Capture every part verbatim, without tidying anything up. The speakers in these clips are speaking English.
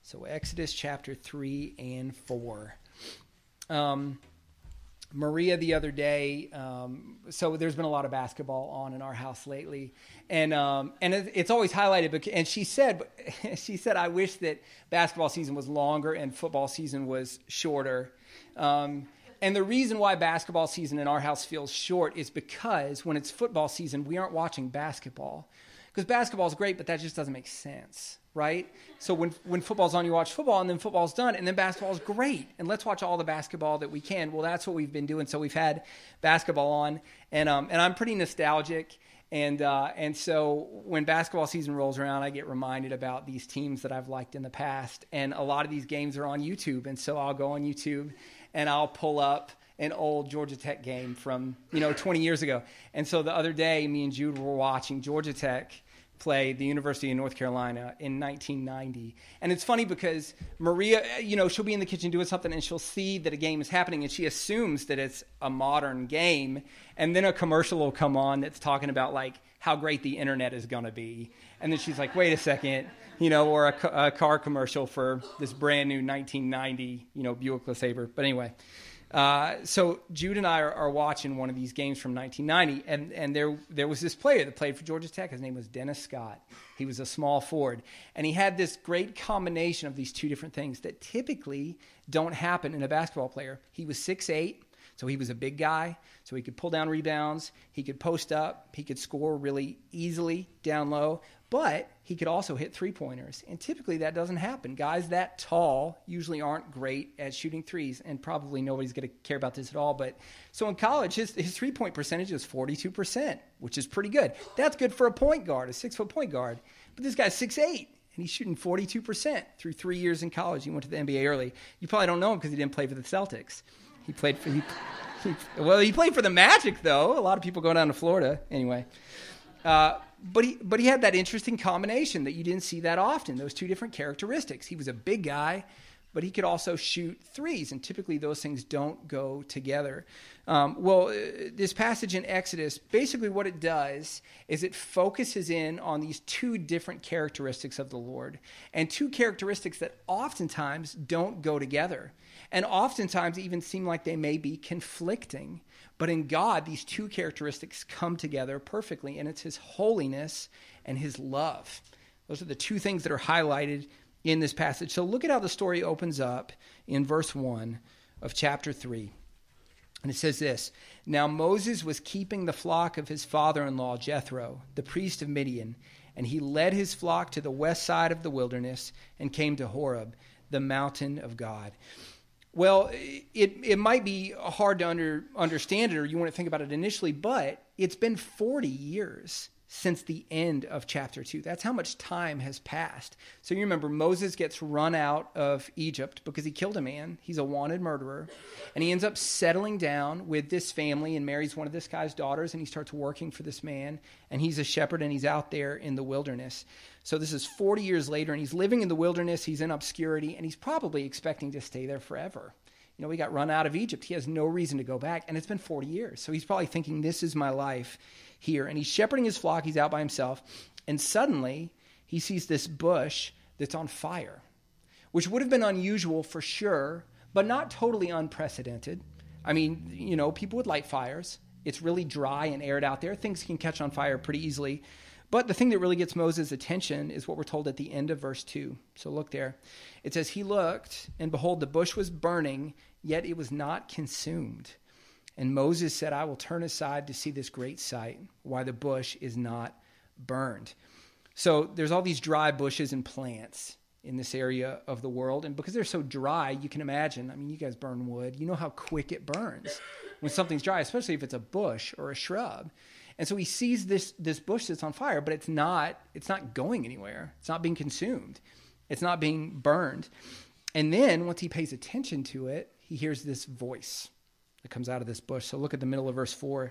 So Exodus chapter three and four. Um, Maria the other day, um, so there's been a lot of basketball on in our house lately, and um, and it, it's always highlighted. Because, and she said, she said, I wish that basketball season was longer and football season was shorter. Um, and the reason why basketball season in our house feels short is because when it's football season, we aren't watching basketball. Because basketball is great, but that just doesn't make sense, right? So when when football's on, you watch football, and then football's done, and then basketball is great. And let's watch all the basketball that we can. Well, that's what we've been doing. So we've had basketball on, and um, and I'm pretty nostalgic. And uh, and so when basketball season rolls around, I get reminded about these teams that I've liked in the past. And a lot of these games are on YouTube. And so I'll go on YouTube, and I'll pull up an old Georgia Tech game from, you know, twenty years ago. And so the other day, me and Jude were watching Georgia Tech play the University of North Carolina in nineteen ninety. And it's funny because Maria, you know, she'll be in the kitchen doing something and she'll see that a game is happening and she assumes that it's a modern game. And then a commercial will come on that's talking about like how great the internet is going to be. And then she's like, wait a second, you know, or a, a car commercial for this brand new nineteen ninety, you know, Buick LeSabre. But anyway, Uh, so Jude and I are, are watching one of these games from nineteen ninety, and, and there there was this player that played for Georgia Tech. His name was Dennis Scott. He was a small forward, and he had this great combination of these two different things that typically don't happen in a basketball player. He was six eight, so he was a big guy, so he could pull down rebounds, he could post up, he could score really easily down low, but he could also hit three-pointers, and typically that doesn't happen. Guys that tall usually aren't great at shooting threes, and probably nobody's going to care about this at all. But so in college, his, his three-point percentage was forty-two percent, which is pretty good. That's good for a point guard, a six-foot point guard. But this guy's six eight, and he's shooting forty-two percent through three years in college. He went to the N B A early. You probably don't know him because he didn't play for the Celtics. He played for he, he, well, he played for the Magic, though. A lot of people go down to Florida anyway. Uh, but he but he had that interesting combination that you didn't see that often, those two different characteristics. He was a big guy, but he could also shoot threes, and typically those things don't go together. Um, well, uh, this passage in Exodus, basically what it does is it focuses in on these two different characteristics of the Lord, and two characteristics that oftentimes don't go together, and oftentimes even seem like they may be conflicting. But in God, these two characteristics come together perfectly, and it's his holiness and his love. Those are the two things that are highlighted in this passage. So look at how the story opens up in verse one of chapter three. And it says this: Now Moses was keeping the flock of his father-in-law Jethro, the priest of Midian, and he led his flock to the west side of the wilderness and came to Horeb, the mountain of God. Well, it it might be hard to under, understand it, or you want to think about it initially, but it's been forty years since the end of chapter two. That's how much time has passed. So you remember, Moses gets run out of Egypt because he killed a man. He's a wanted murderer. And he ends up settling down with this family and marries one of this guy's daughters, and he starts working for this man. And he's a shepherd, and he's out there in the wilderness. So this is forty years later, and he's living in the wilderness. He's in obscurity, and he's probably expecting to stay there forever. You know, he got run out of Egypt. He has no reason to go back, and it's been forty years. So he's probably thinking, this is my life here. And he's shepherding his flock. He's out by himself. And suddenly, he sees this bush that's on fire, which would have been unusual for sure, but not totally unprecedented. I mean, you know, people would light fires. It's really dry and arid out there. Things can catch on fire pretty easily. But the thing that really gets Moses' attention is what we're told at the end of verse two. So look there. It says, he looked, and behold, the bush was burning, yet it was not consumed. And Moses said, I will turn aside to see this great sight, why the bush is not burned. So there's all these dry bushes and plants in this area of the world. And because they're so dry, you can imagine, I mean, you guys burn wood. You know how quick it burns when something's dry, especially if it's a bush or a shrub. And so he sees this this bush that's on fire, but it's not it's not going anywhere. It's not being consumed. It's not being burned. And then once he pays attention to it, he hears this voice that comes out of this bush. So look at the middle of verse four.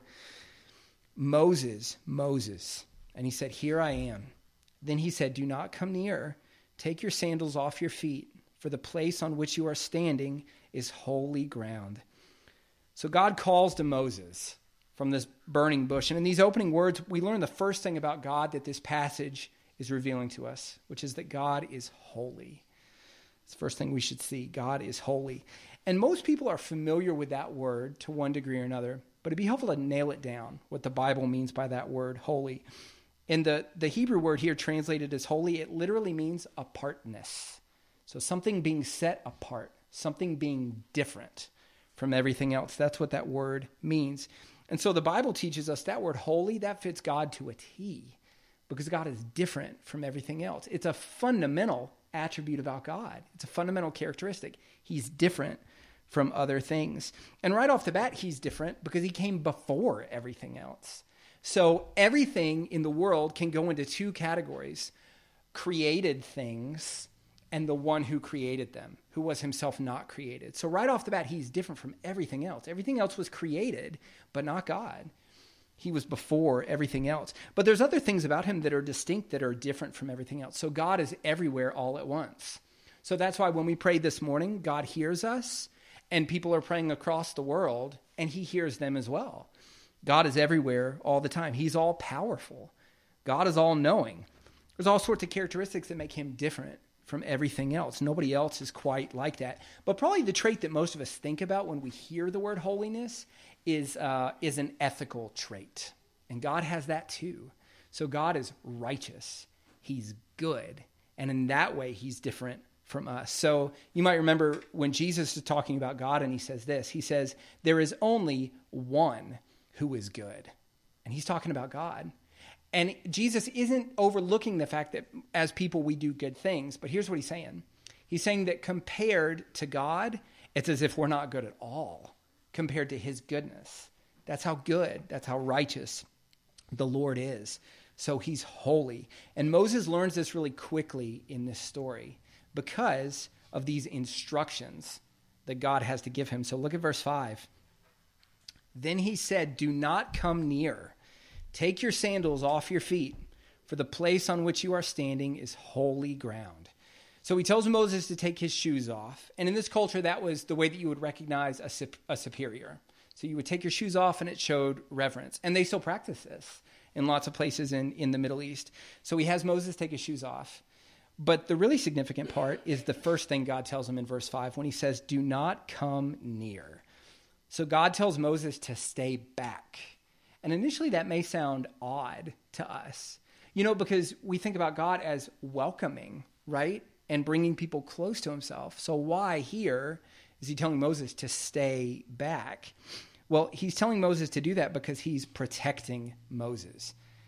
Moses, Moses. And he said, here I am. Then he said, do not come near. Take your sandals off your feet, for the place on which you are standing is holy ground. So God calls to Moses from this burning bush. And in these opening words, we learn the first thing about God that this passage is revealing to us, which is that God is holy. It's the first thing we should see. God is holy. And most people are familiar with that word to one degree or another, but it'd be helpful to nail it down, what the Bible means by that word, holy. And the, the Hebrew word here translated as holy, it literally means apartness. So something being set apart, something being different from everything else. That's what that word means. And so the Bible teaches us that word holy, that fits God to a T, because God is different from everything else. It's a fundamental attribute about God. It's a fundamental characteristic. He's different from other things. And right off the bat, he's different because he came before everything else. So everything in the world can go into two categories: created things and the one who created them, who was himself not created. So right off the bat, he's different from everything else. Everything else was created, but not God. He was before everything else. But there's other things about him that are distinct, that are different from everything else. So God is everywhere all at once. So that's why when we prayed this morning, God hears us, and people are praying across the world, and he hears them as well. God is everywhere all the time. He's all powerful. God is all knowing. There's all sorts of characteristics that make him different from everything else. Nobody else is quite like that. But probably the trait that most of us think about when we hear the word holiness is uh, is an ethical trait. And God has that too. So God is righteous. He's good. And in that way, he's different from us. So you might remember when Jesus is talking about God and he says this, he says, there is only one who is good. And he's talking about God. And Jesus isn't overlooking the fact that as people we do good things, but here's what he's saying. He's saying that compared to God, it's as if we're not good at all compared to his goodness. That's how good, that's how righteous the Lord is. So he's holy. And Moses learns this really quickly in this story because of these instructions that God has to give him. So look at verse five. Then he said, do not come near. Take your sandals off your feet, for the place on which you are standing is holy ground. So he tells Moses to take his shoes off. And in this culture, that was the way that you would recognize a, a superior. So you would take your shoes off and it showed reverence. And they still practice this in lots of places in, in the Middle East. So he has Moses take his shoes off. But the really significant part is the first thing God tells him in verse five when he says, do not come near. So God tells Moses to stay back. And initially that may sound odd to us, you know, because we think about God as welcoming, right? And bringing people close to himself. So why here is he telling Moses to stay back? Well, he's telling Moses to do that because he's protecting Moses.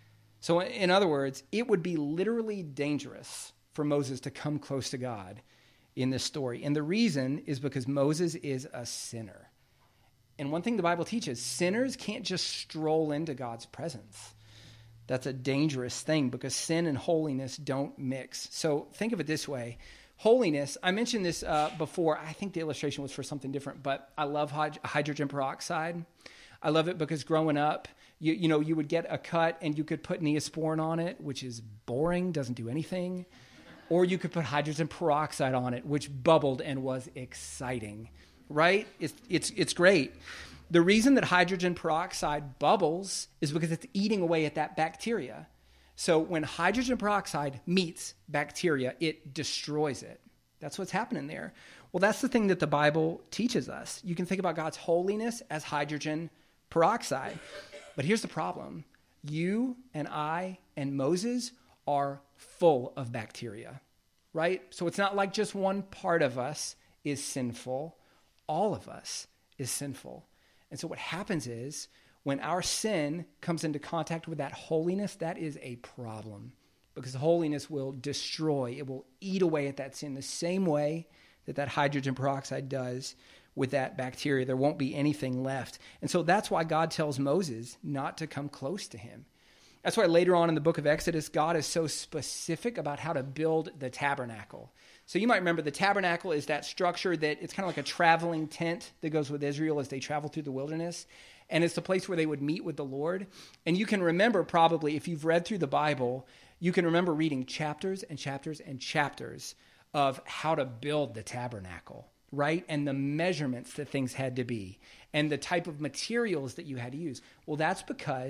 So in other words, it would be literally dangerous for Moses to come close to God in this story. And the reason is because Moses is a sinner. And one thing the Bible teaches, sinners can't just stroll into God's presence. That's a dangerous thing because sin and holiness don't mix. So think of it this way. Holiness, I mentioned this uh, before. I think the illustration was for something different, but I love hyd- hydrogen peroxide. I love it because growing up, you, you know, you would get a cut and you could put Neosporin on it, which is boring, doesn't do anything. Or you could put hydrogen peroxide on it, which bubbled and was exciting. Right? It's, it's, it's great. The reason that hydrogen peroxide bubbles is because it's eating away at that bacteria. So when hydrogen peroxide meets bacteria, it destroys it. That's what's happening there. Well, that's the thing that the Bible teaches us. You can think about God's holiness as hydrogen peroxide. But here's the problem. You and I and Moses are full of bacteria, right? So it's not like just one part of us is sinful. All of us is sinful. And so what happens is when our sin comes into contact with that holiness, that is a problem because holiness will destroy. It will eat away at that sin the same way that that hydrogen peroxide does with that bacteria. There won't be anything left. And so that's why God tells Moses not to come close to him. That's why later on in the book of Exodus, God is so specific about how to build the tabernacle. So you might remember the tabernacle is that structure that it's kind of like a traveling tent that goes with Israel as they travel through the wilderness. And it's the place where they would meet with the Lord. And you can remember probably, if you've read through the Bible, you can remember reading chapters and chapters and chapters of how to build the tabernacle, right? And the measurements that things had to be and the type of materials that you had to use. Well, that's because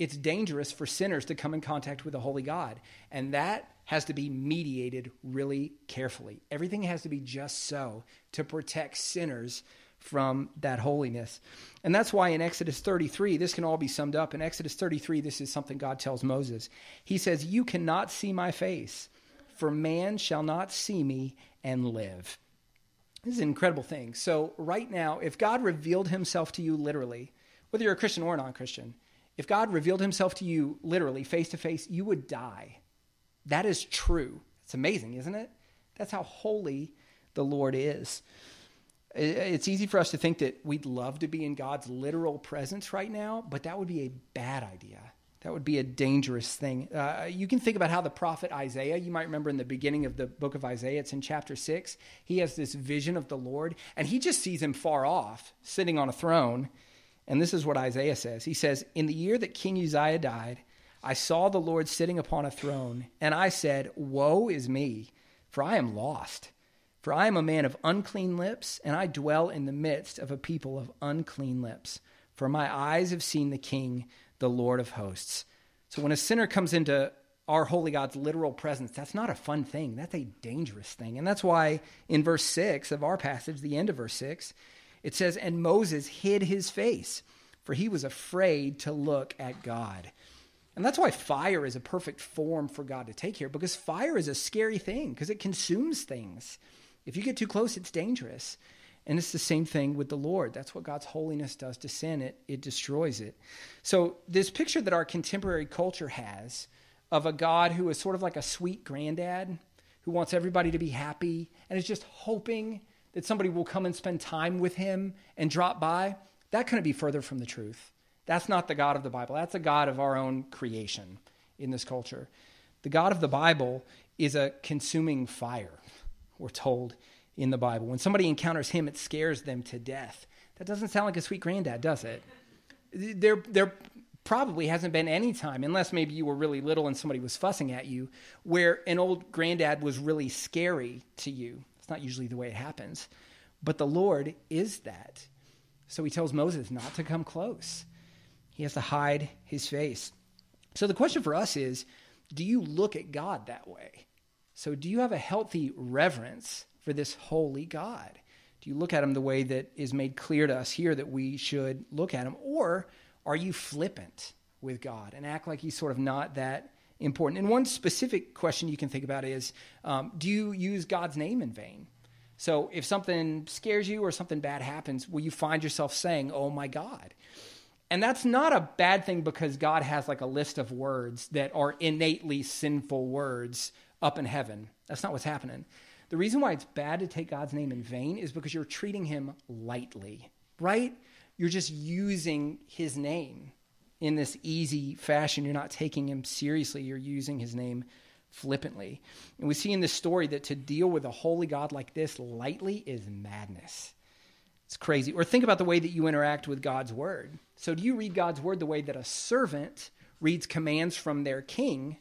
it's dangerous for sinners to come in contact with a holy God. And that has to be mediated really carefully. Everything has to be just so to protect sinners from that holiness. And that's why in Exodus thirty-three, this can all be summed up. In Exodus thirty-three, this is something God tells Moses. He says, "You cannot see my face, for man shall not see me and live." This is an incredible thing. So right now, if God revealed himself to you literally, whether you're a Christian or a non-Christian, if God revealed himself to you literally, face to face, you would die. That is true. It's amazing, isn't it? That's how holy the Lord is. It's easy for us to think that we'd love to be in God's literal presence right now, but that would be a bad idea. That would be a dangerous thing. Uh, you can think about how the prophet Isaiah, you might remember in the beginning of the book of Isaiah, it's in chapter six, he has this vision of the Lord, and he just sees him far off, sitting on a throne. And this is what Isaiah says. He says, "In the year that King Uzziah died, I saw the Lord sitting upon a throne, and I said, woe is me, for I am lost. For I am a man of unclean lips, and I dwell in the midst of a people of unclean lips. For my eyes have seen the King, the Lord of hosts." So when a sinner comes into our holy God's literal presence, that's not a fun thing. That's a dangerous thing. And that's why in verse six of our passage, the end of verse six, it says, "And Moses hid his face, for he was afraid to look at God." And that's why fire is a perfect form for God to take here, because fire is a scary thing, because it consumes things. If you get too close, it's dangerous. And it's the same thing with the Lord. That's what God's holiness does to sin. It, it destroys it. So this picture that our contemporary culture has of a God who is sort of like a sweet granddad who wants everybody to be happy and is just hoping that somebody will come and spend time with him and drop by, that couldn't be further from the truth. That's not the God of the Bible. That's a God of our own creation in this culture. The God of the Bible is a consuming fire, we're told in the Bible. When somebody encounters him, it scares them to death. That doesn't sound like a sweet granddad, does it? There, there probably hasn't been any time, unless maybe you were really little and somebody was fussing at you, where an old granddad was really scary to you. It's not usually the way it happens. But the Lord is that. So he tells Moses not to come close. He has to hide his face. So the question for us is, do you look at God that way? So do you have a healthy reverence for this holy God? Do you look at him the way that is made clear to us here that we should look at him? Or are you flippant with God and act like he's sort of not that important? And one specific question you can think about is, um, do you use God's name in vain? So if something scares you or something bad happens, will you find yourself saying, "Oh my God"? And that's not a bad thing because God has like a list of words that are innately sinful words up in heaven. That's not what's happening. The reason why it's bad to take God's name in vain is because you're treating him lightly, right? You're just using his name in this easy fashion. You're not taking him seriously. You're using his name flippantly. And we see in this story that to deal with a holy God like this lightly is madness. It's crazy. Or think about the way that you interact with God's word. So do you read God's word the way that a servant reads commands from their king,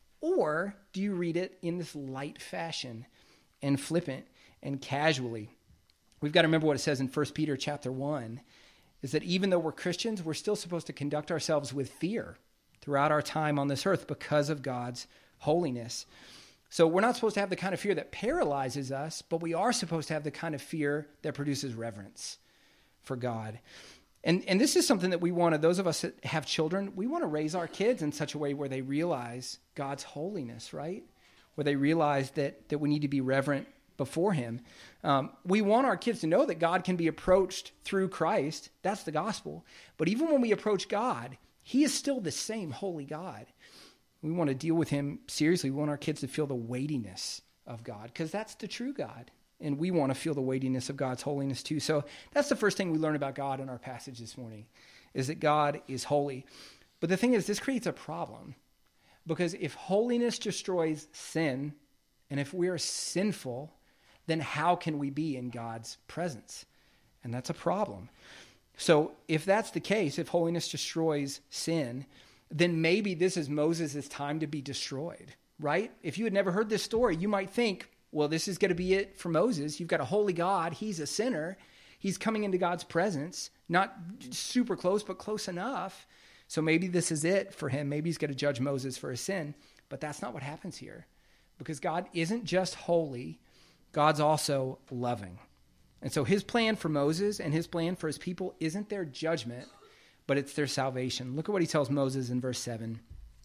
or do you read it in this light fashion and flippant and casually? We've got to remember what it says in First Peter chapter one, is that even though we're Christians, we're still supposed to conduct ourselves with fear throughout our time on this earth because of God's holiness. So we're not supposed to have the kind of fear that paralyzes us, but we are supposed to have the kind of fear that produces reverence for God. And and this is something that we want to, those of us that have children, we want to raise our kids in such a way where they realize God's holiness, right? Where they realize that, that we need to be reverent before him. Um, we want our kids to know that God can be approached through Christ. That's the gospel. But even when we approach God, he is still the same holy God. We want to deal with him seriously. We want our kids to feel the weightiness of God because that's the true God. And we want to feel the weightiness of God's holiness too. So that's the first thing we learn about God in our passage this morning, is that God is holy. But the thing is, this creates a problem, because if holiness destroys sin, and if we're sinful, then how can we be in God's presence? And that's a problem. So if that's the case, if holiness destroys sin, then maybe this is Moses' time to be destroyed, right? If you had never heard this story, you might think, well, this is going to be it for Moses. You've got a holy God. He's a sinner. He's coming into God's presence, not super close, but close enough So maybe this is it for him. Maybe he's going to judge Moses for his sin. But that's not what happens here. Because God isn't just holy, God's also loving. And so his plan for Moses and his plan for his people isn't their judgment, but it's their salvation. Look at what he tells Moses in verse seven.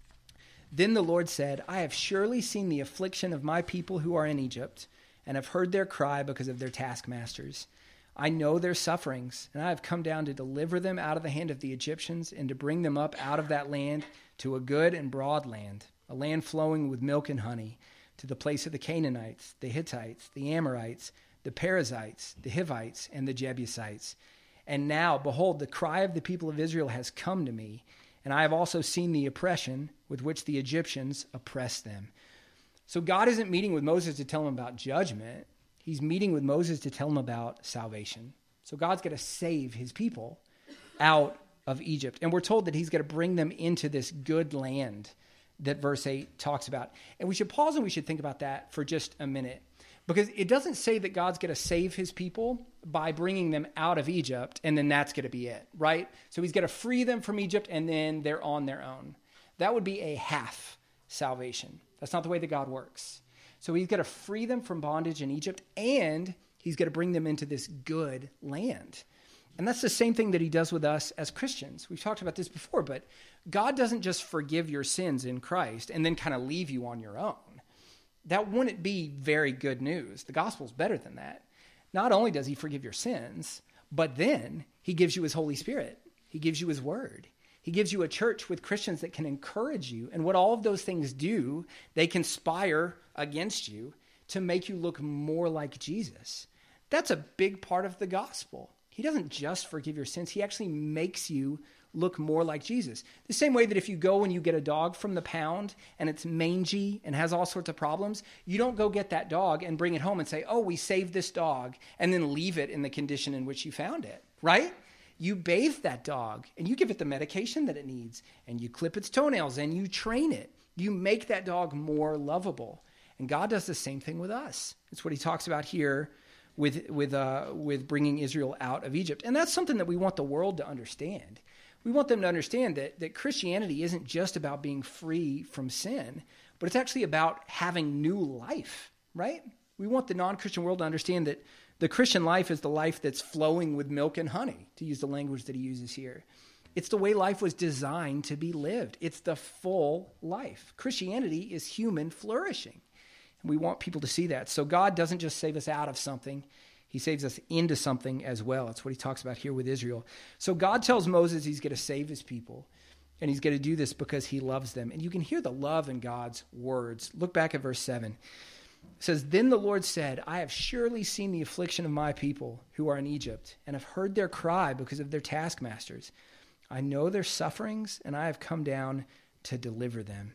Then the Lord said, I have surely seen the affliction of my people who are in Egypt, and have heard their cry because of their taskmasters. I know their sufferings, and I have come down to deliver them out of the hand of the Egyptians and to bring them up out of that land to a good and broad land, a land flowing with milk and honey, to the place of the Canaanites, the Hittites, the Amorites, the Perizzites, the Hivites, and the Jebusites. And now, behold, the cry of the people of Israel has come to me, and I have also seen the oppression with which the Egyptians oppress them. So God isn't meeting with Moses to tell him about judgment. He's meeting with Moses to tell him about salvation. So God's going to save his people out of Egypt. And we're told that he's going to bring them into this good land that verse eight talks about. And we should pause and we should think about that for just a minute. Because it doesn't say that God's going to save his people by bringing them out of Egypt, and then that's going to be it, right? So he's going to free them from Egypt, and then they're on their own. That would be a half salvation. That's not the way that God works. So he's going to free them from bondage in Egypt, and he's going to bring them into this good land. And that's the same thing that he does with us as Christians. We've talked about this before, but God doesn't just forgive your sins in Christ and then kind of leave you on your own. That wouldn't be very good news. The gospel's better than that. Not only does he forgive your sins, but then he gives you his Holy Spirit. He gives you his word. He gives you a church with Christians that can encourage you. And what all of those things do, they conspire against you to make you look more like Jesus. That's a big part of the gospel. He doesn't just forgive your sins. He actually makes you look more like Jesus. The same way that if you go and you get a dog from the pound and it's mangy and has all sorts of problems, you don't go get that dog and bring it home and say, oh, we saved this dog, and then leave it in the condition in which you found it, right? You bathe that dog and you give it the medication that it needs, and you clip its toenails and you train it. You make that dog more lovable. And God does the same thing with us. It's what he talks about here with, with, uh, with bringing Israel out of Egypt. And that's something that we want the world to understand. We want them to understand that, that Christianity isn't just about being free from sin, but it's actually about having new life, right? We want the non-Christian world to understand that the Christian life is the life that's flowing with milk and honey, to use the language that he uses here. It's the way life was designed to be lived. It's the full life. Christianity is human flourishing. And we want people to see that. So God doesn't just save us out of something. He saves us into something as well. That's what he talks about here with Israel. So God tells Moses he's going to save his people. And he's going to do this because he loves them. And you can hear the love in God's words. Look back at verse seven. It says, Then the Lord said, I have surely seen the affliction of my people who are in Egypt, and have heard their cry because of their taskmasters. I know their sufferings, and I have come down to deliver them.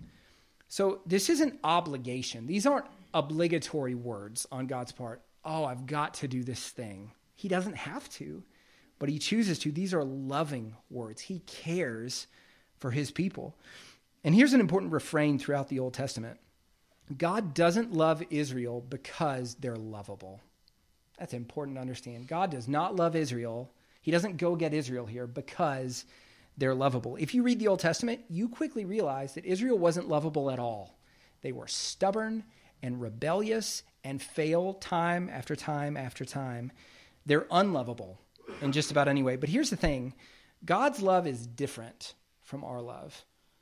So this isn't obligation. These aren't obligatory words on God's part. Oh, I've got to do this thing. He doesn't have to, but he chooses to. These are loving words. He cares for his people. And here's an important refrain throughout the Old Testament. God doesn't love Israel because they're lovable. That's important to understand. God does not love Israel. He doesn't go get Israel here because they're lovable. If you read the Old Testament, you quickly realize that Israel wasn't lovable at all. They were stubborn and rebellious and fail time after time after time. They're unlovable in just about any way. But here's the thing. God's love is different from our love.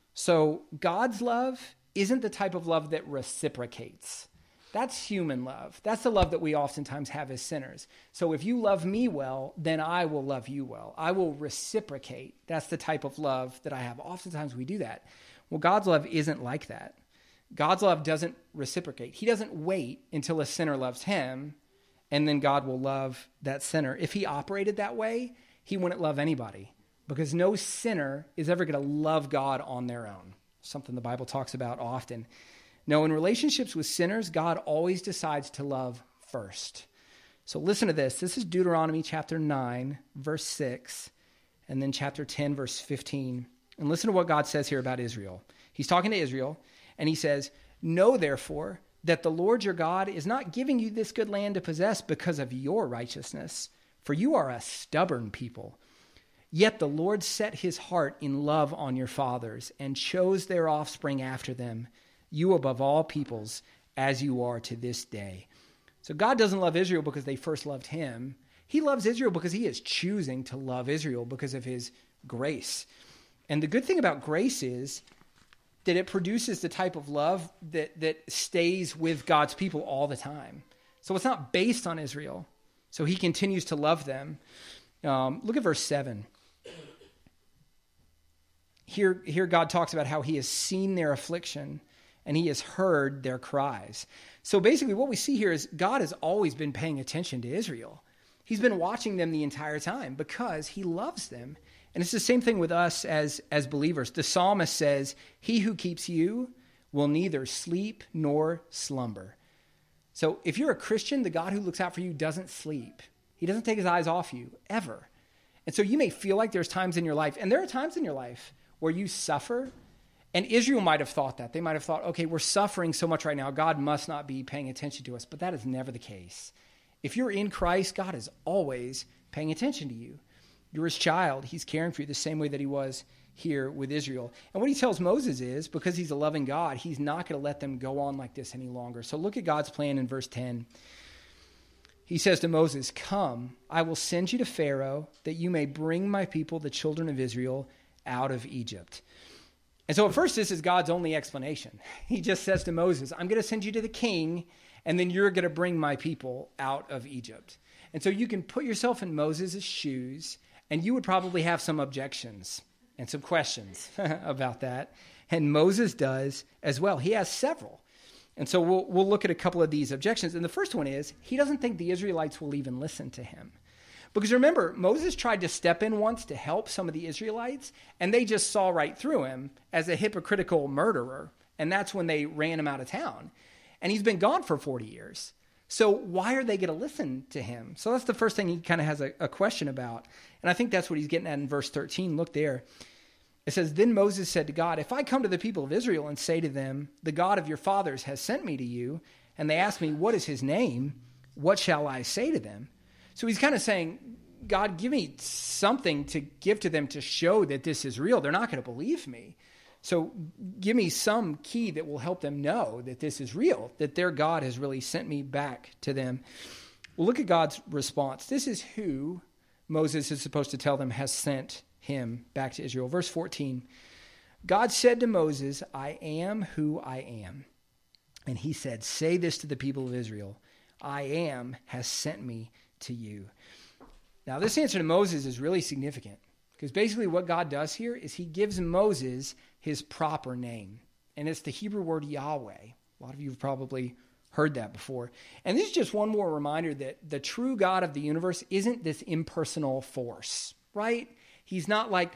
So God's love isn't the type of love that reciprocates. That's human love. That's the love that we oftentimes have as sinners. So if you love me well, then I will love you well. I will reciprocate. That's the type of love that I have. Oftentimes we do that. Well, God's love isn't like that. God's love doesn't reciprocate. He doesn't wait until a sinner loves him, and then God will love that sinner. If he operated that way, he wouldn't love anybody, because no sinner is ever going to love God on their own. Something the Bible talks about often. No, in relationships with sinners, God always decides to love first. So listen to this. This is Deuteronomy chapter nine, verse six, and then chapter ten, verse fifteen. And listen to what God says here about Israel. He's talking to Israel, and he says, Know, therefore, that the Lord your God is not giving you this good land to possess because of your righteousness, for you are a stubborn people. Yet the Lord set his heart in love on your fathers and chose their offspring after them, you above all peoples, as you are to this day. So God doesn't love Israel because they first loved him. He loves Israel because he is choosing to love Israel because of his grace. And the good thing about grace is that it produces the type of love that, that stays with God's people all the time. So it's not based on Israel. So he continues to love them. Um, look at verse seven. Here, here God talks about how he has seen their affliction and he has heard their cries. So basically what we see here is God has always been paying attention to Israel. He's been watching them the entire time because he loves them. And it's the same thing with us as, as believers. The psalmist says, he who keeps you will neither sleep nor slumber. So if you're a Christian, the God who looks out for you doesn't sleep. He doesn't take his eyes off you, ever. And so you may feel like there's times in your life, and there are times in your life where you suffer. And Israel might have thought that. They might have thought, okay, we're suffering so much right now. God must not be paying attention to us. But that is never the case. If you're in Christ, God is always paying attention to you. You're his child. He's caring for you the same way that he was here with Israel. And what he tells Moses is, because he's a loving God, he's not going to let them go on like this any longer. So look at God's plan in verse ten. He says to Moses, come, I will send you to Pharaoh that you may bring my people, the children of Israel, out of Egypt. And so at first, this is God's only explanation. He just says to Moses, I'm going to send you to the king, and then you're going to bring my people out of Egypt. And so you can put yourself in Moses' shoes, and you would probably have some objections and some questions about that. And Moses does as well. He has several. And so we'll, we'll look at a couple of these objections. And the first one is, he doesn't think the Israelites will even listen to him. Because remember, Moses tried to step in once to help some of the Israelites, and they just saw right through him as a hypocritical murderer. And that's when they ran him out of town. And he's been gone for forty years. So why are they going to listen to him? So that's the first thing he kind of has a, a question about. And I think that's what he's getting at in verse thirteen. Look there. It says, then Moses said to God, if I come to the people of Israel and say to them, the God of your fathers has sent me to you, and they ask me, what is his name? What shall I say to them? So he's kind of saying, God, give me something to give to them to show that this is real. They're not going to believe me. So give me some key that will help them know that this is real, that their God has really sent me back to them. Well, look at God's response. This is who Moses is supposed to tell them has sent him back to Israel. Verse fourteen, God said to Moses, I am who I am. And he said, say this to the people of Israel, I am has sent me to you. Now, this answer to Moses is really significant because basically what God does here is he gives Moses his proper name, and it's the Hebrew word Yahweh. A lot of you have probably heard that before. And this is just one more reminder that the true God of the universe isn't this impersonal force, right? He's not like,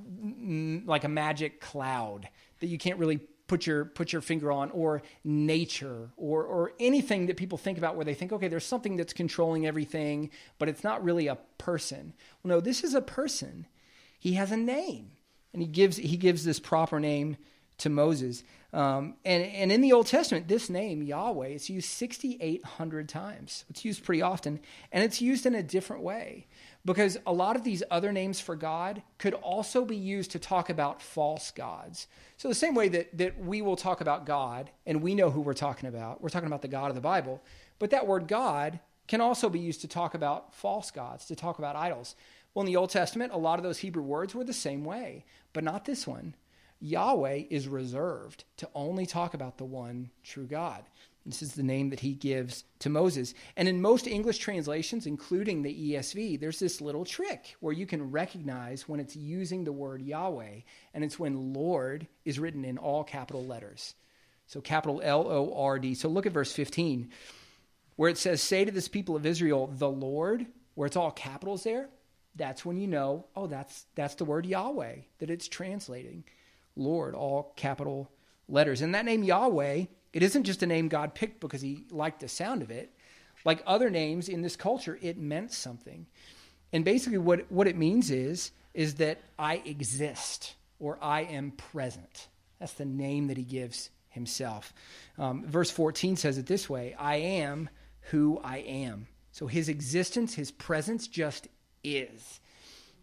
like a magic cloud that you can't really put your put your finger on, or nature, or or anything that people think about where they think, okay, there's something that's controlling everything, but it's not really a person. Well, no, this is a person. He has a name, and he gives he gives this proper name to Moses. Um, and, and in the Old Testament, this name, Yahweh, is used sixty-eight hundred times. It's used pretty often, and it's used in a different way. Because a lot of these other names for God could also be used to talk about false gods. So the same way that, that we will talk about God, and we know who we're talking about, we're talking about the God of the Bible, but that word God can also be used to talk about false gods, to talk about idols. Well, in the Old Testament, a lot of those Hebrew words were the same way, but not this one. Yahweh is reserved to only talk about the one true God. This is the name that he gives to Moses. And in most English translations, including the E S V, there's this little trick where you can recognize when it's using the word Yahweh, and it's when Lord is written in all capital letters. So capital L O R D. So look at verse fifteen, where it says, say to this people of Israel, the Lord, where it's all capitals there. That's when you know, oh, that's that's the word Yahweh that it's translating. Lord, all capital letters. And that name Yahweh, it isn't just a name God picked because he liked the sound of it. Like other names in this culture, it meant something. And basically what, what it means is, is that I exist, or I am present. That's the name that he gives himself. Um, verse fourteen says it this way, I am who I am. So his existence, his presence just is.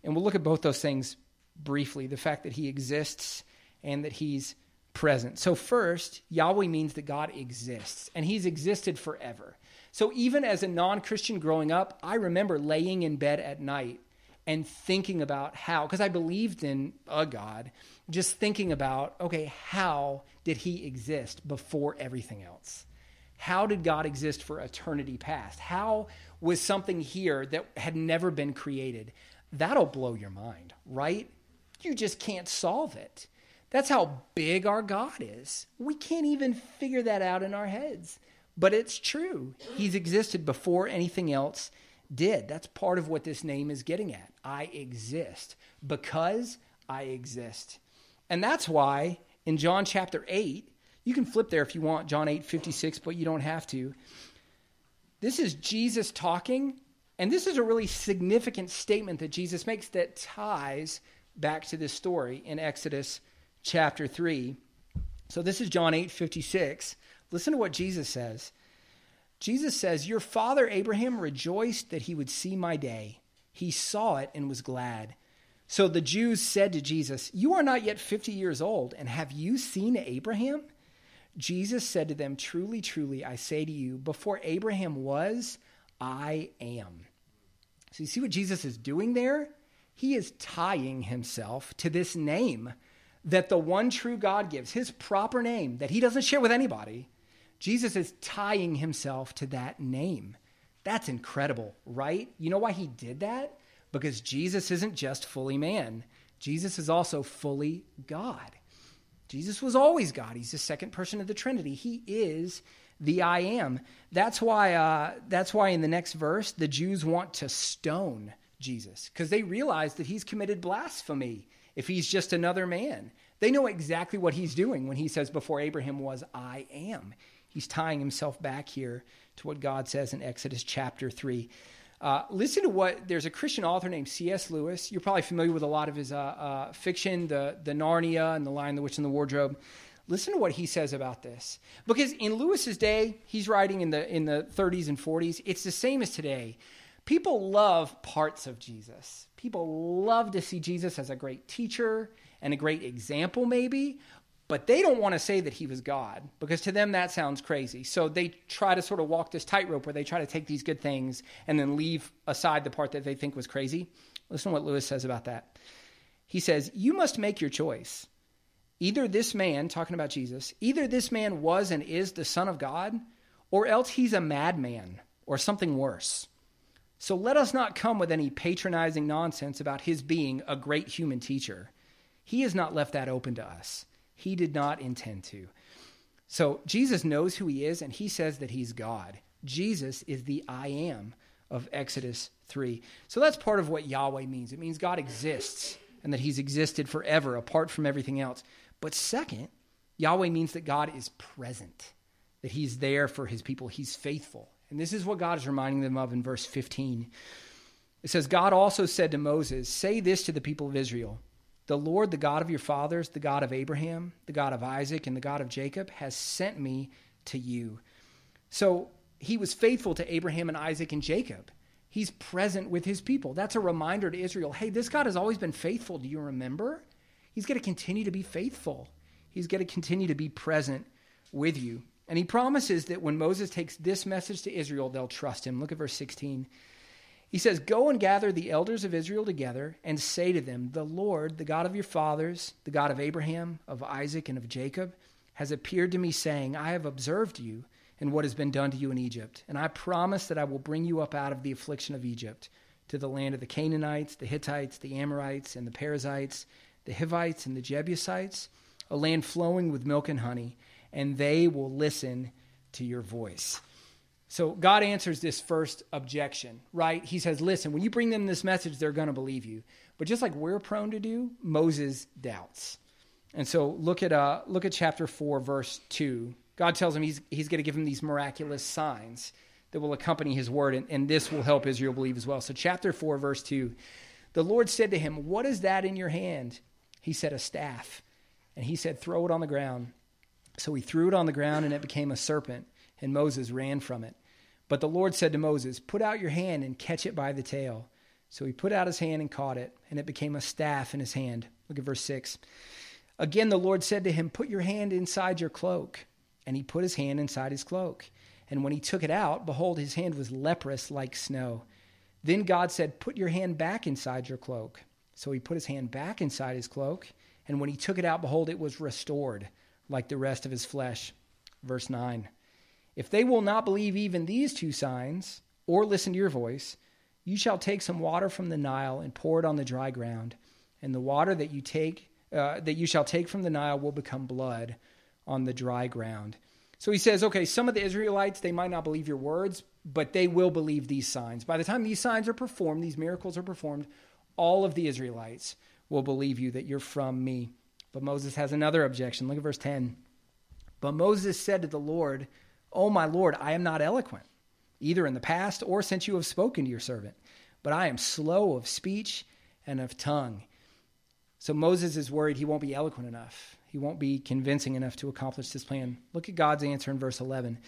And we'll look at both those things briefly, the fact that he exists and that he's present. So first, Yahweh means that God exists, and he's existed forever. So even as a non-Christian growing up, I remember laying in bed at night and thinking about how, because I believed in a God, just thinking about, okay, how did he exist before everything else? How did God exist for eternity past? How was something here that had never been created? That'll blow your mind, right? You just can't solve it. That's how big our God is. We can't even figure that out in our heads. But it's true. He's existed before anything else did. That's part of what this name is getting at. I exist because I exist. And that's why in John chapter eight, you can flip there if you want, John eight fifty-six, but you don't have to. This is Jesus talking, and this is a really significant statement that Jesus makes that ties back to this story in Exodus chapter three. So this is John eight fifty-six. Listen to what Jesus says. Jesus says, your father Abraham rejoiced that he would see my day. He saw it and was glad. So the Jews said to Jesus, you are not yet fifty years old, and have you seen Abraham? Jesus said to them, truly, truly, I say to you, before Abraham was, I am. So you see what Jesus is doing there? He is tying himself to this name that the one true God gives, his proper name that he doesn't share with anybody. Jesus is tying himself to that name. That's incredible, right? You know why he did that? Because Jesus isn't just fully man. Jesus is also fully God. Jesus was always God. He's the second person of the Trinity. He is the I am. That's why, uh, that's why in the next verse, the Jews want to stone Jesus, because they realize that he's committed blasphemy if he's just another man. They know exactly what he's doing when he says, before Abraham was, I am. He's tying himself back here to what God says in Exodus chapter three. Uh, listen to what, there's a Christian author named C S Lewis. You're probably familiar with a lot of his uh, uh, fiction, the, the Narnia and The Lion, the Witch, and the Wardrobe. Listen to what he says about this. Because in Lewis's day, he's writing in the in the thirties and forties, it's the same as today. People love parts of Jesus. People love to see Jesus as a great teacher and a great example maybe, but they don't want to say that he was God, because to them that sounds crazy. So they try to sort of walk this tightrope where they try to take these good things and then leave aside the part that they think was crazy. Listen to what Lewis says about that. He says, you must make your choice. Either this man, talking about Jesus, either this man was and is the Son of God, or else he's a madman or something worse. So let us not come with any patronizing nonsense about his being a great human teacher. He has not left that open to us. He did not intend to. So Jesus knows who he is, and he says that he's God. Jesus is the I am of Exodus three. So that's part of what Yahweh means. It means God exists and that he's existed forever apart from everything else. But second, Yahweh means that God is present, that he's there for his people. He's faithful. And this is what God is reminding them of in verse fifteen. It says, God also said to Moses, say this to the people of Israel, the Lord, the God of your fathers, the God of Abraham, the God of Isaac, and the God of Jacob has sent me to you. So he was faithful to Abraham and Isaac and Jacob. He's present with his people. That's a reminder to Israel. Hey, this God has always been faithful. Do you remember? He's going to continue to be faithful. He's going to continue to be present with you. And he promises that when Moses takes this message to Israel, they'll trust him. Look at verse sixteen. He says, go and gather the elders of Israel together and say to them, the Lord, the God of your fathers, the God of Abraham, of Isaac, and of Jacob, has appeared to me saying, I have observed you and what has been done to you in Egypt. And I promise that I will bring you up out of the affliction of Egypt to the land of the Canaanites, the Hittites, the Amorites, and the Perizzites, the Hivites, and the Jebusites, a land flowing with milk and honey, and they will listen to your voice. So God answers this first objection, right? He says, listen, when you bring them this message, they're going to believe you. But just like we're prone to do, Moses doubts. And so look at uh, look at chapter four, verse two. God tells him he's, he's going to give him these miraculous signs that will accompany his word, and, and this will help Israel believe as well. So chapter four, verse two, the Lord said to him, what is that in your hand? He said, a staff. And he said, throw it on the ground. So he threw it on the ground, and it became a serpent, and Moses ran from it. But the Lord said to Moses, put out your hand and catch it by the tail. So he put out his hand and caught it, and it became a staff in his hand. Look at verse six. Again, the Lord said to him, put your hand inside your cloak. And he put his hand inside his cloak. And when he took it out, behold, his hand was leprous like snow. Then God said, put your hand back inside your cloak. So he put his hand back inside his cloak. And when he took it out, behold, it was restored like the rest of his flesh. Verse nine. If they will not believe even these two signs, or listen to your voice, you shall take some water from the Nile and pour it on the dry ground, and the water that you take, uh, that you shall take from the Nile will become blood on the dry ground. So he says, okay, some of the Israelites, they might not believe your words, but they will believe these signs. By the time these signs are performed, these miracles are performed, all of the Israelites will believe you that you're from me. But Moses has another objection. Look at verse ten. But Moses said to the Lord, oh, my Lord, I am not eloquent, either in the past or since you have spoken to your servant, but I am slow of speech and of tongue. So Moses is worried he won't be eloquent enough. He won't be convincing enough to accomplish this plan. Look at God's answer in verse eleven.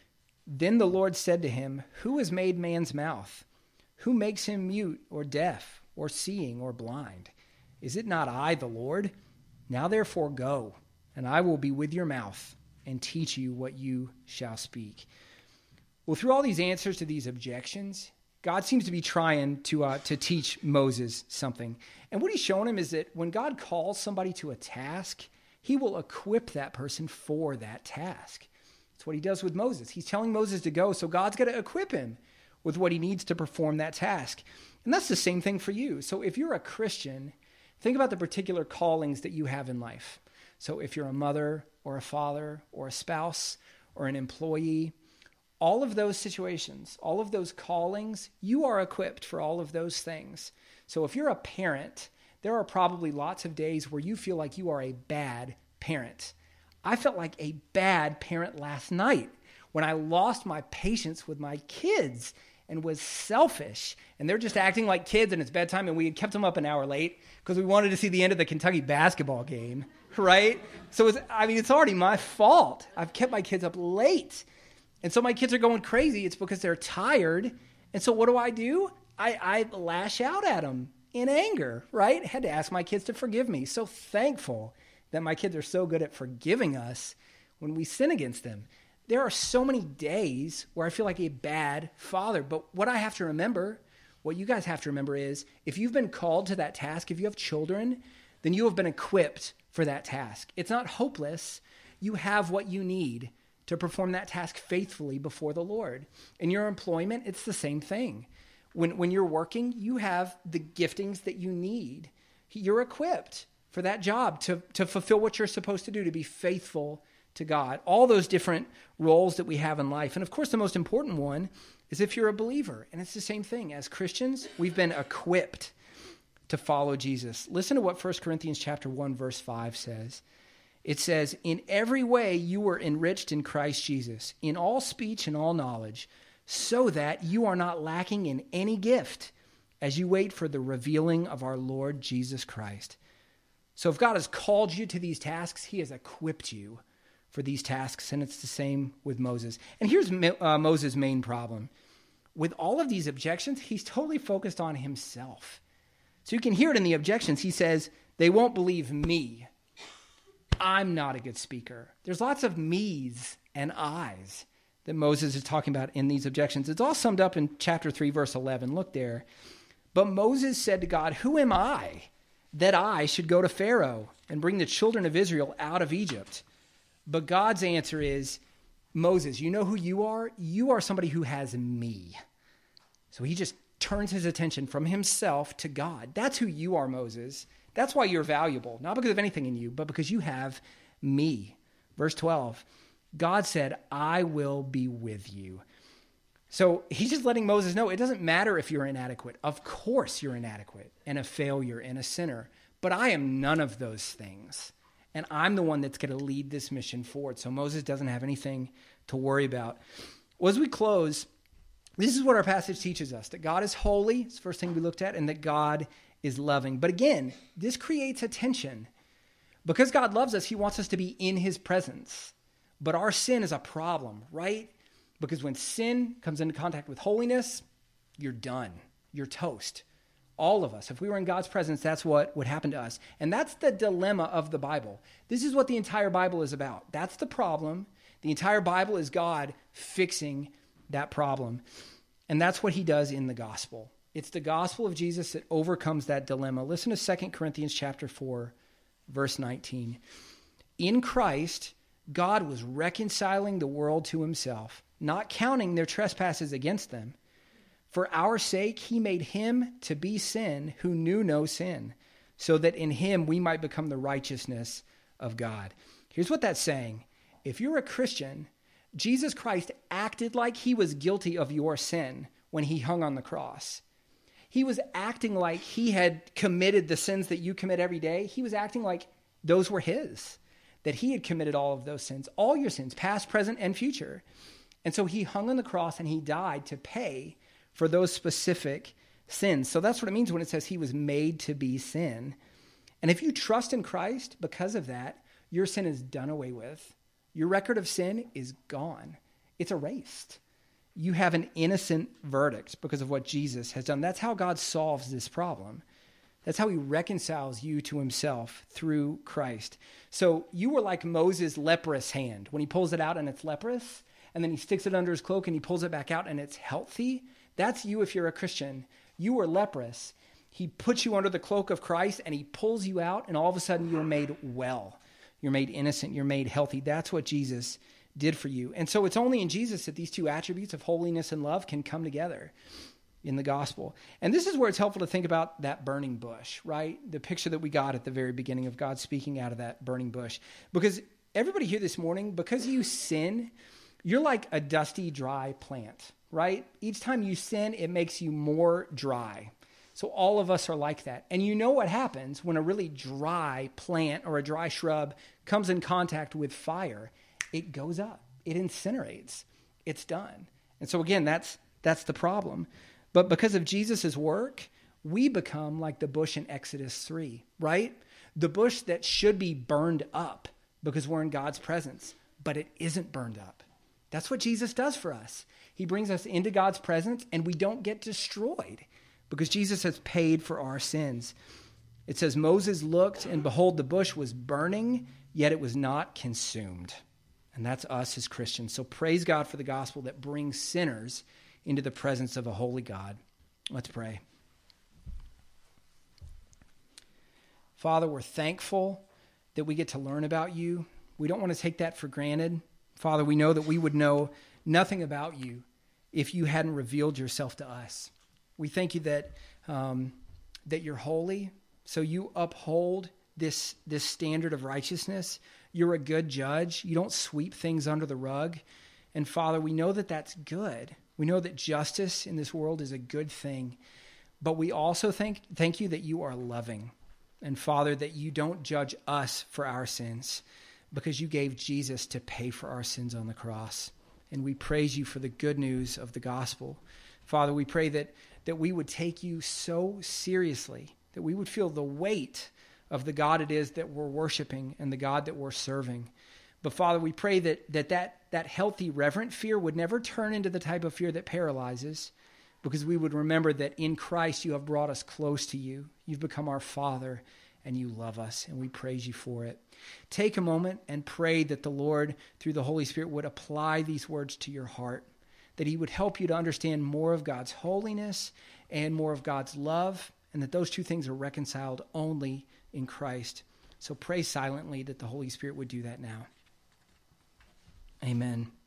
Then the Lord said to him, who has made man's mouth? Who makes him mute or deaf or seeing or blind? Is it not I, the Lord? Now therefore go, and I will be with your mouth and teach you what you shall speak. Well, through all these answers to these objections, God seems to be trying to uh, to teach Moses something. And what he's showing him is that when God calls somebody to a task, he will equip that person for that task. That's what he does with Moses. He's telling Moses to go, so God's got to equip him with what he needs to perform that task. And that's the same thing for you. So if you're a Christian, think about the particular callings that you have in life. So if you're a mother or a father or a spouse or an employee, all of those situations, all of those callings, you are equipped for all of those things. So if you're a parent, there are probably lots of days where you feel like you are a bad parent. I felt like a bad parent last night when I lost my patience with my kids and was selfish. And they're just acting like kids and it's bedtime, and we had kept them up an hour late because we wanted to see the end of the Kentucky basketball game, right? So it's, I mean, it's already my fault. I've kept my kids up late. And so my kids are going crazy. It's because they're tired. And so what do I do? I, I lash out at them in anger, right? I had to ask my kids to forgive me. So thankful that my kids are so good at forgiving us when we sin against them. There are so many days where I feel like a bad father. But what I have to remember, what you guys have to remember is, if you've been called to that task, if you have children, then you have been equipped for that task. It's not hopeless. You have what you need to perform that task faithfully before the Lord. In your employment, it's the same thing. When, when you're working, you have the giftings that you need. You're equipped for that job to, to fulfill what you're supposed to do, to be faithful to God. All those different roles that we have in life. And of course, the most important one is if you're a believer. And it's the same thing. As Christians, we've been equipped to follow Jesus. Listen to what First Corinthians chapter one, verse five says. It says, in every way you were enriched in Christ Jesus, in all speech and all knowledge, so that you are not lacking in any gift as you wait for the revealing of our Lord Jesus Christ. So if God has called you to these tasks, he has equipped you for these tasks, and it's the same with Moses. And here's uh, Moses' main problem. With all of these objections, he's totally focused on himself. So you can hear it in the objections. He says, they won't believe me. I'm not a good speaker. There's lots of me's and I's that Moses is talking about in these objections. It's all summed up in chapter three, verse eleven. Look there. But Moses said to God, who am I that I should go to Pharaoh and bring the children of Israel out of Egypt? But God's answer is, Moses, you know who you are? You are somebody who has me. So he just turns his attention from himself to God. That's who you are, Moses. That's why you're valuable, not because of anything in you, but because you have me. Verse twelve, God said, I will be with you. So he's just letting Moses know it doesn't matter if you're inadequate. Of course you're inadequate and a failure and a sinner, but I am none of those things. And I'm the one that's going to lead this mission forward. So Moses doesn't have anything to worry about. Well, as we close, this is what our passage teaches us, that God is holy. It's the first thing we looked at, and that God is loving. But again, this creates a tension. Because God loves us, he wants us to be in his presence. But our sin is a problem, right? Because when sin comes into contact with holiness, you're done. You're toast. All of us. If we were in God's presence, that's what would happen to us. And that's the dilemma of the Bible. This is what the entire Bible is about. That's the problem. The entire Bible is God fixing that problem. And that's what he does in the gospel. It's the gospel of Jesus that overcomes that dilemma. Listen to Second Corinthians chapter four, verse nineteen. In Christ, God was reconciling the world to himself, not counting their trespasses against them. For our sake, he made him to be sin who knew no sin, so that in him we might become the righteousness of God. Here's what that's saying. If you're a Christian, Jesus Christ acted like he was guilty of your sin when he hung on the cross. He was acting like he had committed the sins that you commit every day. He was acting like those were his, that he had committed all of those sins, all your sins, past, present, and future. And so he hung on the cross and he died to pay for those specific sins. So that's what it means when it says he was made to be sin. And if you trust in Christ because of that, your sin is done away with. Your record of sin is gone. It's erased. You have an innocent verdict because of what Jesus has done. That's how God solves this problem. That's how he reconciles you to himself through Christ. So you were like Moses' leprous hand when he pulls it out and it's leprous, and then he sticks it under his cloak and he pulls it back out and it's healthy. That's you if you're a Christian. You were leprous. He puts you under the cloak of Christ and he pulls you out, and all of a sudden you're made well. You're made innocent. You're made healthy. That's what Jesus did for you. And so it's only in Jesus that these two attributes of holiness and love can come together in the gospel. And this is where it's helpful to think about that burning bush, right? The picture that we got at the very beginning of God speaking out of that burning bush. Because everybody here this morning, because you sin, you're like a dusty, dry plant, right? Each time you sin, it makes you more dry. So all of us are like that. And you know what happens when a really dry plant or a dry shrub comes in contact with fire? It goes up. It incinerates. It's done. And so again, that's that's the problem. But because of Jesus' work, we become like the bush in Exodus three, right? The bush that should be burned up because we're in God's presence, but it isn't burned up. That's what Jesus does for us. He brings us into God's presence and we don't get destroyed because Jesus has paid for our sins. It says, Moses looked and behold, the bush was burning, yet it was not consumed. And that's us as Christians. So praise God for the gospel that brings sinners into the presence of a holy God. Let's pray. Father, we're thankful that we get to learn about you. We don't want to take that for granted. Father, we know that we would know nothing about you if you hadn't revealed yourself to us. We thank you that um, that you're holy, so you uphold this, this standard of righteousness. You're a good judge. You don't sweep things under the rug. And Father, we know that that's good. We know that justice in this world is a good thing. But we also thank, thank you that you are loving. And Father, that you don't judge us for our sins because you gave Jesus to pay for our sins on the cross. And we praise you for the good news of the gospel. Father, we pray that, that we would take you so seriously, that we would feel the weight of the God it is that we're worshiping and the God that we're serving. But Father, we pray that that, that that healthy, reverent fear would never turn into the type of fear that paralyzes, because we would remember that in Christ you have brought us close to you. You've become our Father and you love us, and we praise you for it. Take a moment and pray that the Lord, through the Holy Spirit, would apply these words to your heart, that he would help you to understand more of God's holiness and more of God's love, and that those two things are reconciled only in Christ. So pray silently that the Holy Spirit would do that now. Amen.